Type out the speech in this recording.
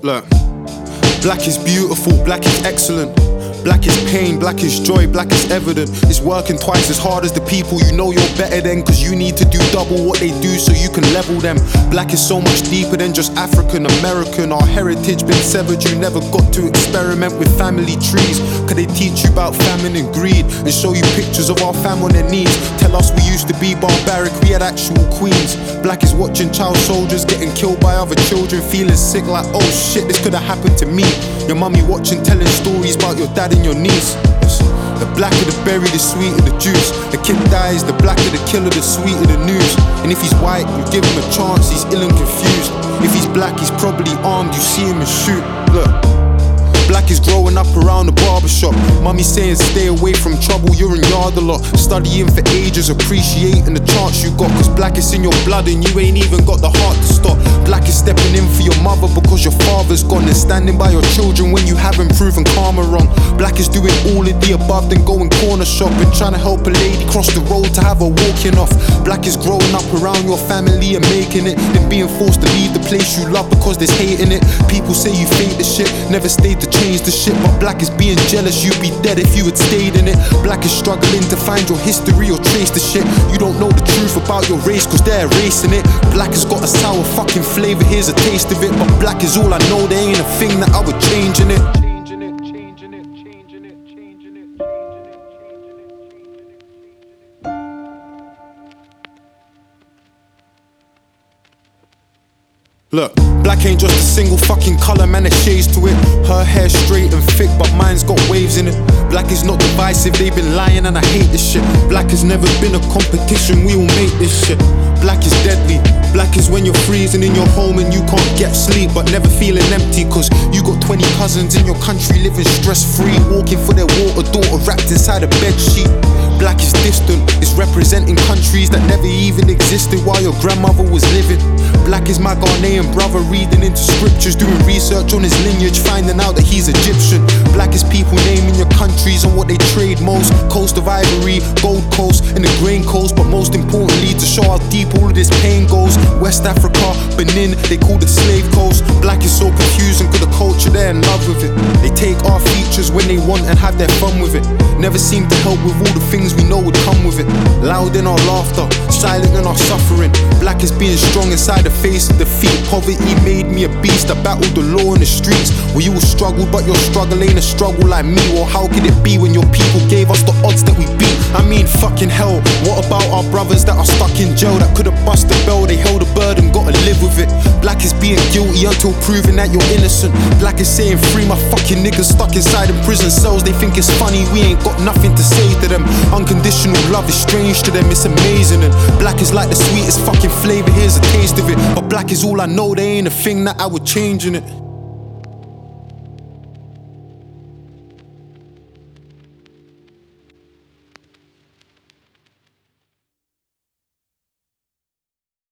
Look, black is beautiful, black is excellent. Black is pain, black is joy, black is evident. It's working twice as hard as the people you know you're better than, cause you need to do double what they do so you can level them. Black is so much deeper than just African American. Our heritage been severed, you never got to experiment with family trees. Cause they teach you about famine and greed and show you pictures of our fam on their knees. Tell us we used to be barbaric, we had actual queens. Black is watching child soldiers getting killed by other children, feeling sick like, oh shit, this could've happened to me. Your mummy watching, telling stories about your dad and your niece. The blacker the berry, the sweeter the juice. The kid dies, the blacker the killer, the sweeter the news. And if he's white, you give him a chance, he's ill and confused. If he's black, he's probably armed, you see him and shoot. Look, black is growing up around the barbershop. Mummy saying stay away from trouble, you're in yard a lot. Studying for ages, appreciating the chance you got. Cause black is in your blood and you ain't even got the heart to stop. Black is stepping in for your mother because your father's gone, and standing by your children when you haven't proven karma wrong. Black is doing all of the above, then going corner shopping, trying to help a lady cross the road to have her walking off. Black is growing up around your family and making it, then being forced to leave the place you love because there's hate in it. People say you fake the shit, never stayed to change the shit, but black is being jealous, you'd be dead if you had stayed in it. Black is struggling to find your history or trace the shit. You don't know the truth about your race cause they're erasing it. Black has got a sour fucking flavor, here's a taste of it. But black is all I know, there ain't a thing that I would change in it. Look, black ain't just a single fucking colour, man, there's shades to it. Her hair's straight and thick, but mine's got waves in it. Black is not divisive, they've been lying and I hate this shit. Black has never been a competition, we all make this shit. Black is deadly. Black is when you're freezing in your home and you can't get sleep, but never feeling empty cause you got 20 cousins in your country living stress-free, walking for their water daughter wrapped inside a bedsheet. Black is distant, it's representing countries that never even existed while your grandmother was living. Black is my Ghanaian brother reading into scriptures, doing research on his lineage, finding out that he's Egyptian. Black is people naming your countries and what they trade most. Coast of Ivory, Gold Coast and the Grain Coast, but most importantly to show how deep all of this pain goes. West Africa, Benin, they call it Slave Coast. Black is so confusing cause the culture they're in love with it. They take our features when they want and have their fun with it. Never seem to help with all the things we know would come with it. Loud in our laughter, silent in our suffering. Black is being strong inside the face of defeat. Poverty made me a beast, I battled the law in the streets. Well, you will struggle, but your struggle ain't a struggle like me. Well, how could it be when your people gave us the odds that we beat? I mean, fucking hell, what about our brothers that are stuck in jail that could've bust the bell? They held a burden, gotta live with it. Black is being guilty until proven that you're innocent. Black is saying free my fucking niggas stuck inside in prison cells. They think it's funny, we ain't got nothing to say to them. Unconditional love is strange to them, it's amazing. And black is like the sweetest fucking flavor, here's a taste of it. But black is all I know, there ain't a thing that I would change in it.